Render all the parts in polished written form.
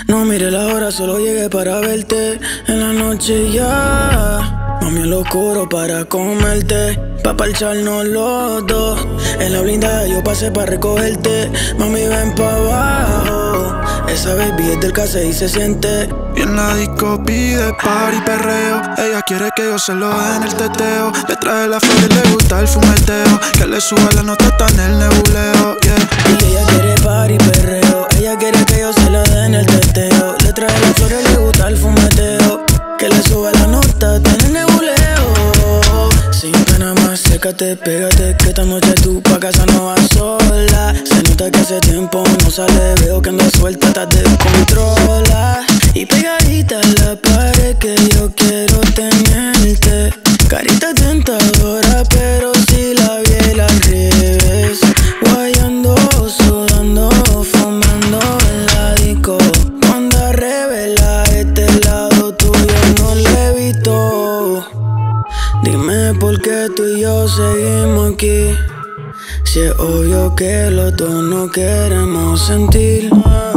No mire la hora, solo llegué para verte. En la noche ya, mami, en lo oscuro para comerte. Pa' parcharnos los dos. En la blindada yo pasé pa' recogerte. Mami, ven pa' abajo. Esa baby es del K6 y se siente. Y en la disco pide party perreo. Ella quiere que yo se lo dé en el teteo. Le trae la flor y le gusta el fumeteo. Que le suba la nota hasta en el nebuleo, yeah. Y ella quiere party perreo. Ella quiere que yo se lo dé en el teteo. Le trae la flor y le gusta el fumeteo. Que le suba la nota hasta en el nebuleo. Sin pena más, sécate, pégate. Que esta noche tú pa' casa no vas sola. Se nota que hace tiempo no sale. Veo que andas suelta, estás descontrola. Y pegadita a la pared que yo quiero tenerte. Carita tentadora, pero si la vi al revés. Guayando, sudando, fumando en la disco. Cuando revela este lado tuyo no le he visto. Dime por qué tú y yo seguimos aquí. Si es obvio que los dos no queremos sentir.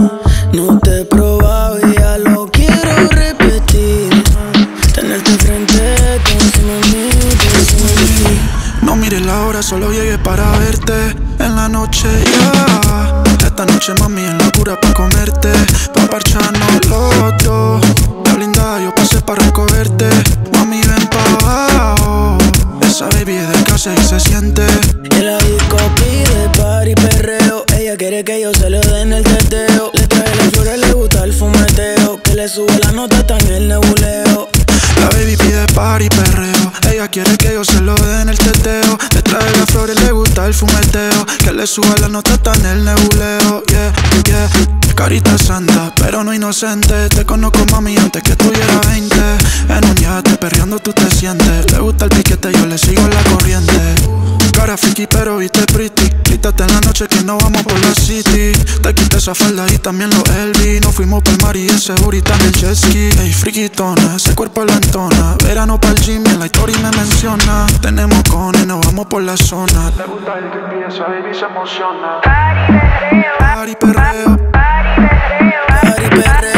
No te he probado y ya lo quiero repetir. Tenerte frente, tú encima de mí, tú encima de mí. No mires la hora, solo llegué para verte. En la noche ya. Esta noche mami en la cura pa' comerte. Pa' parcharnos los dos. La blindada yo pasé pa' recogerte. Mami ven pa' abajo. Esa baby es del K6 y se siente. Y en la disco pide party perreo. Ella quiere que yo se lo dé en el teteo. Le trae las flores, le gusta el fumeteo. Que le sube la nota hasta en el nebuleo. La baby pide party perreo. Ella quiere que yo se lo dé en el teteo. Le trae las flores, le gusta el fumeteo. Que le suba la nota hasta en el nebuleo, yeah, yeah. Carita santa, pero no inocente. Te conozco mami antes que tuviera 20. En un yate, perreando tú te sientes. Le gusta el piquete, yo le sigo la corriente. Cara friki pero viste pretty. Quítate en la noche que no vamos por la city. Te quité esa falda y también los Elvis. Nos fuimos pa'l mar y ese burrito en el jet ski. Ey, friquitona, ese cuerpo lo entona. Verano pa'l gym y en la historia me menciona. Tenemos cones, nos vamos por la zona. Le gusta el creepy, esa baby se emociona. Party perreo, Party perreo. Party perreo.